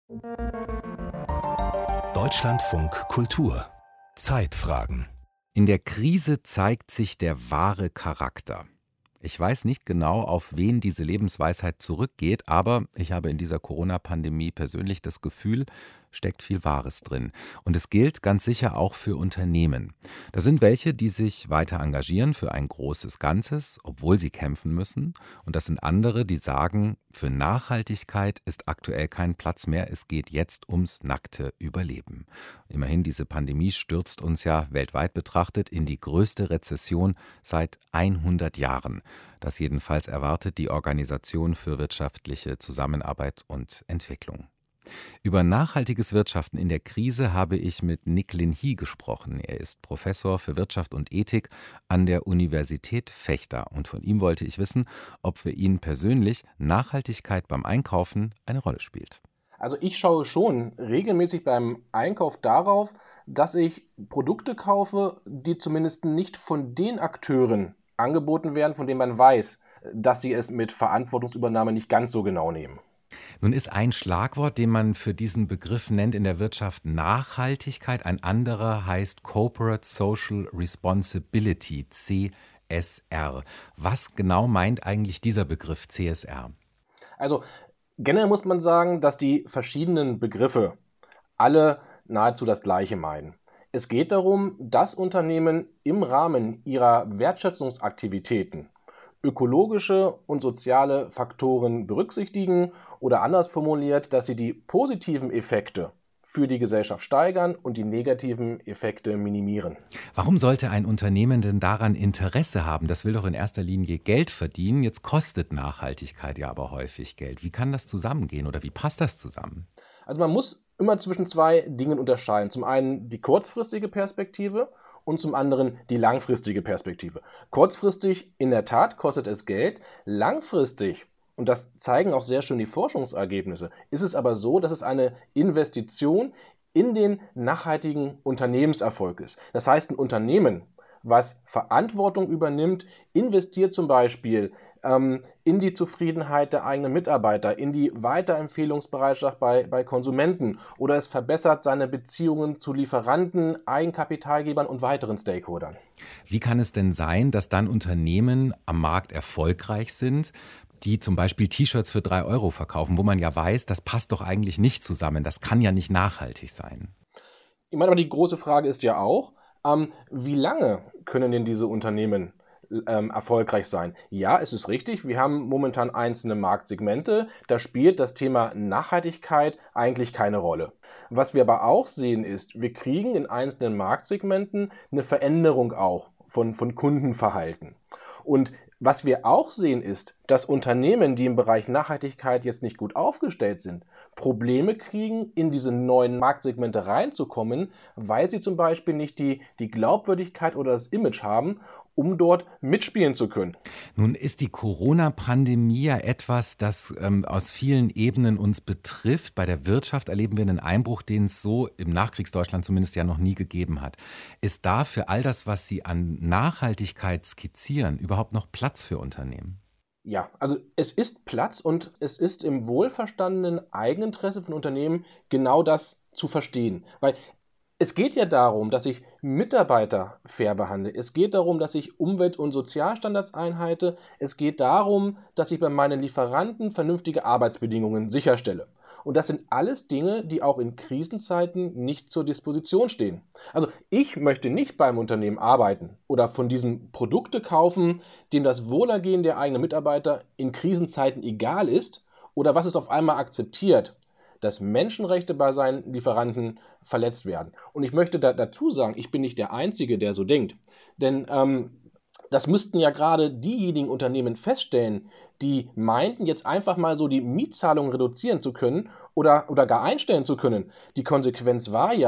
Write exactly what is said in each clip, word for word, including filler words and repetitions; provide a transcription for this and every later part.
Deutschlandfunk Kultur Zeitfragen. In der Krise zeigt sich der wahre Charakter. Ich weiß nicht genau, auf wen diese Lebensweisheit zurückgeht, aber ich habe in dieser Corona-Pandemie persönlich das Gefühl, steckt viel Wahres drin. Und es gilt ganz sicher auch für Unternehmen. Da sind welche, die sich weiter engagieren für ein großes Ganzes, obwohl sie kämpfen müssen. Und das sind andere, die sagen, für Nachhaltigkeit ist aktuell kein Platz mehr. Es geht jetzt ums nackte Überleben. Immerhin, diese Pandemie stürzt uns ja weltweit betrachtet in die größte Rezession seit hundert Jahren. Das jedenfalls erwartet die Organisation für wirtschaftliche Zusammenarbeit und Entwicklung. Über nachhaltiges Wirtschaften in der Krise habe ich mit Nick Lin Hee gesprochen. Er ist Professor für Wirtschaft und Ethik an der Universität Vechta. Und von ihm wollte ich wissen, ob für ihn persönlich Nachhaltigkeit beim Einkaufen eine Rolle spielt. Also ich schaue schon regelmäßig beim Einkauf darauf, dass ich Produkte kaufe, die zumindest nicht von den Akteuren angeboten werden, von denen man weiß, dass sie es mit Verantwortungsübernahme nicht ganz so genau nehmen. Nun ist ein Schlagwort, den man für diesen Begriff nennt in der Wirtschaft, Nachhaltigkeit. Ein anderer heißt Corporate Social Responsibility, C S R. Was genau meint eigentlich dieser Begriff C S R? Also generell muss man sagen, dass die verschiedenen Begriffe alle nahezu das Gleiche meinen. Es geht darum, dass Unternehmen im Rahmen ihrer Wertschöpfungsaktivitäten ökologische und soziale Faktoren berücksichtigen oder anders formuliert, dass sie die positiven Effekte für die Gesellschaft steigern und die negativen Effekte minimieren. Warum sollte ein Unternehmen denn daran Interesse haben? Das will doch in erster Linie Geld verdienen. Jetzt kostet Nachhaltigkeit ja aber häufig Geld. Wie kann das zusammengehen oder wie passt das zusammen? Also man muss immer zwischen zwei Dingen unterscheiden. Zum einen die kurzfristige Perspektive und zum anderen die langfristige Perspektive. Kurzfristig, in der Tat, kostet es Geld. Langfristig, und das zeigen auch sehr schön die Forschungsergebnisse, ist es aber so, dass es eine Investition in den nachhaltigen Unternehmenserfolg ist. Das heißt, ein Unternehmen, was Verantwortung übernimmt, investiert zum Beispiel ähm, in die Zufriedenheit der eigenen Mitarbeiter, in die Weiterempfehlungsbereitschaft bei, bei Konsumenten oder es verbessert seine Beziehungen zu Lieferanten, Eigenkapitalgebern und weiteren Stakeholdern. Wie kann es denn sein, dass dann Unternehmen am Markt erfolgreich sind, die zum Beispiel T-Shirts für drei Euro verkaufen, wo man ja weiß, das passt doch eigentlich nicht zusammen, das kann ja nicht nachhaltig sein? Ich meine, aber die große Frage ist ja auch, ähm, wie lange können denn diese Unternehmen ähm, erfolgreich sein? Ja, es ist richtig, wir haben momentan einzelne Marktsegmente, da spielt das Thema Nachhaltigkeit eigentlich keine Rolle. Was wir aber auch sehen ist, wir kriegen in einzelnen Marktsegmenten eine Veränderung auch von, von Kundenverhalten. Und was wir auch sehen ist, dass Unternehmen, die im Bereich Nachhaltigkeit jetzt nicht gut aufgestellt sind, Probleme kriegen, in diese neuen Marktsegmente reinzukommen, weil sie zum Beispiel nicht die, die Glaubwürdigkeit oder das Image haben, um dort mitspielen zu können. Nun ist die Corona-Pandemie ja etwas, das ähm, aus vielen Ebenen uns betrifft. Bei der Wirtschaft erleben wir einen Einbruch, den es so im Nachkriegsdeutschland zumindest ja noch nie gegeben hat. Ist da für all das, was Sie an Nachhaltigkeit skizzieren, überhaupt noch Platz für Unternehmen? Ja, also es ist Platz und es ist im wohlverstandenen Eigeninteresse von Unternehmen, genau das zu verstehen. Weil es geht ja darum, dass ich Mitarbeiter fair behandle. Es geht darum, dass ich Umwelt- und Sozialstandards einhalte. Es geht darum, dass ich bei meinen Lieferanten vernünftige Arbeitsbedingungen sicherstelle. Und das sind alles Dinge, die auch in Krisenzeiten nicht zur Disposition stehen. Also ich möchte nicht beim Unternehmen arbeiten oder von diesen Produkte kaufen, dem das Wohlergehen der eigenen Mitarbeiter in Krisenzeiten egal ist oder was es auf einmal akzeptiert, dass Menschenrechte bei seinen Lieferanten verletzt werden. Und ich möchte da, dazu sagen, ich bin nicht der Einzige, der so denkt. Denn ähm, das müssten ja gerade diejenigen Unternehmen feststellen, die meinten, jetzt einfach mal so die Mietzahlungen reduzieren zu können oder, oder gar einstellen zu können. Die Konsequenz war ja,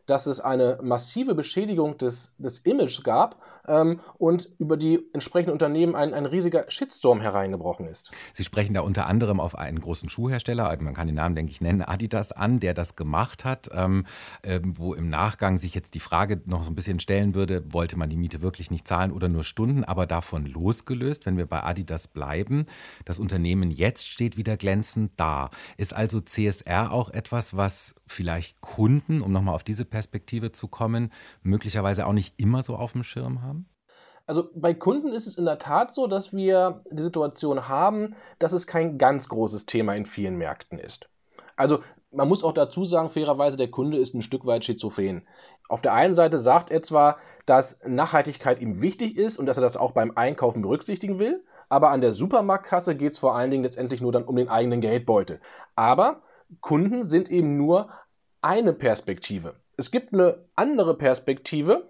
dass es eine massive Beschädigung des, des Images gab ähm, und über die entsprechenden Unternehmen ein, ein riesiger Shitstorm hereingebrochen ist. Sie sprechen da unter anderem auf einen großen Schuhhersteller, man kann den Namen, denke ich, nennen, Adidas an, der das gemacht hat, ähm, äh, wo im Nachgang sich jetzt die Frage noch so ein bisschen stellen würde, wollte man die Miete wirklich nicht zahlen oder nur Stunden, aber davon losgelöst, wenn wir bei Adidas bleiben, das Unternehmen jetzt steht wieder glänzend da. Ist also C S R auch etwas, was vielleicht Kunden, um nochmal auf diese Perspektive zu kommen, möglicherweise auch nicht immer so auf dem Schirm haben? Also bei Kunden ist es in der Tat so, dass wir die Situation haben, dass es kein ganz großes Thema in vielen Märkten ist. Also man muss auch dazu sagen, fairerweise, der Kunde ist ein Stück weit schizophren. Auf der einen Seite sagt er zwar, dass Nachhaltigkeit ihm wichtig ist und dass er das auch beim Einkaufen berücksichtigen will, aber an der Supermarktkasse geht es vor allen Dingen letztendlich nur dann um den eigenen Geldbeutel. Aber Kunden sind eben nur eine Perspektive. Es gibt eine andere Perspektive,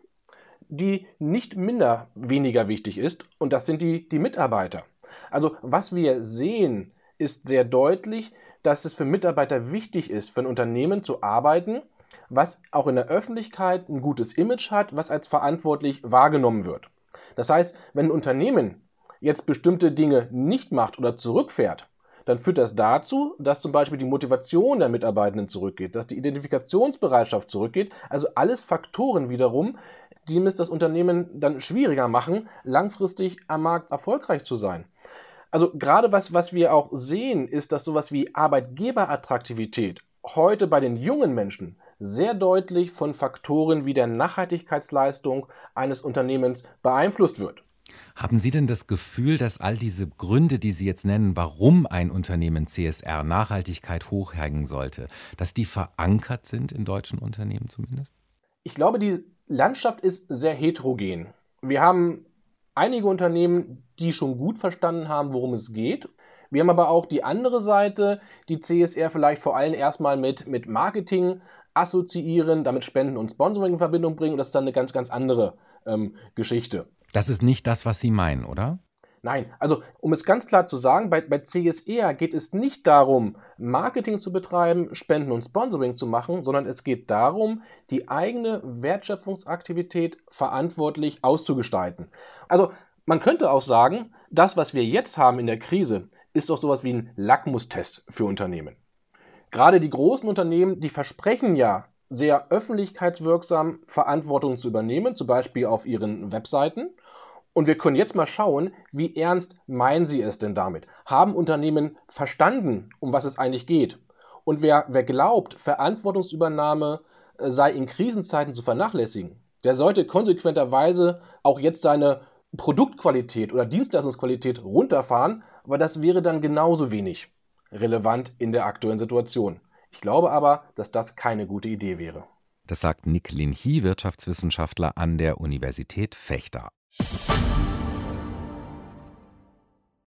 die nicht minder weniger wichtig ist, und das sind die, die Mitarbeiter. Also was wir sehen, ist sehr deutlich, dass es für Mitarbeiter wichtig ist, für ein Unternehmen zu arbeiten, was auch in der Öffentlichkeit ein gutes Image hat, was als verantwortlich wahrgenommen wird. Das heißt, wenn ein Unternehmen jetzt bestimmte Dinge nicht macht oder zurückfährt, dann führt das dazu, dass zum Beispiel die Motivation der Mitarbeitenden zurückgeht, dass die Identifikationsbereitschaft zurückgeht. Also alles Faktoren wiederum, die es das Unternehmen dann schwieriger machen, langfristig am Markt erfolgreich zu sein. Also gerade was, was wir auch sehen, ist, dass sowas wie Arbeitgeberattraktivität heute bei den jungen Menschen sehr deutlich von Faktoren wie der Nachhaltigkeitsleistung eines Unternehmens beeinflusst wird. Haben Sie denn das Gefühl, dass all diese Gründe, die Sie jetzt nennen, warum ein Unternehmen C S R, Nachhaltigkeit hochhängen sollte, dass die verankert sind in deutschen Unternehmen zumindest? Ich glaube, die Landschaft ist sehr heterogen. Wir haben einige Unternehmen, die schon gut verstanden haben, worum es geht. Wir haben aber auch die andere Seite, die C S R vielleicht vor allem erstmal mit, mit Marketing assoziieren, damit Spenden und Sponsoring in Verbindung bringen. Und das ist dann eine ganz, ganz andere ähm, Geschichte. Das ist nicht das, was Sie meinen, oder? Nein, also um es ganz klar zu sagen, bei, bei C S R geht es nicht darum, Marketing zu betreiben, Spenden und Sponsoring zu machen, sondern es geht darum, die eigene Wertschöpfungsaktivität verantwortlich auszugestalten. Also man könnte auch sagen, das, was wir jetzt haben in der Krise, ist doch sowas wie ein Lackmustest für Unternehmen. Gerade die großen Unternehmen, die versprechen ja sehr öffentlichkeitswirksam Verantwortung zu übernehmen, zum Beispiel auf ihren Webseiten. Und wir können jetzt mal schauen, wie ernst meinen sie es denn damit? Haben Unternehmen verstanden, um was es eigentlich geht? Und wer, wer glaubt, Verantwortungsübernahme sei in Krisenzeiten zu vernachlässigen, der sollte konsequenterweise auch jetzt seine Produktqualität oder Dienstleistungsqualität runterfahren, weil das wäre dann genauso wenig relevant in der aktuellen Situation. Ich glaube aber, dass das keine gute Idee wäre. Das sagt Nick Linhy, Wirtschaftswissenschaftler an der Universität Vechta.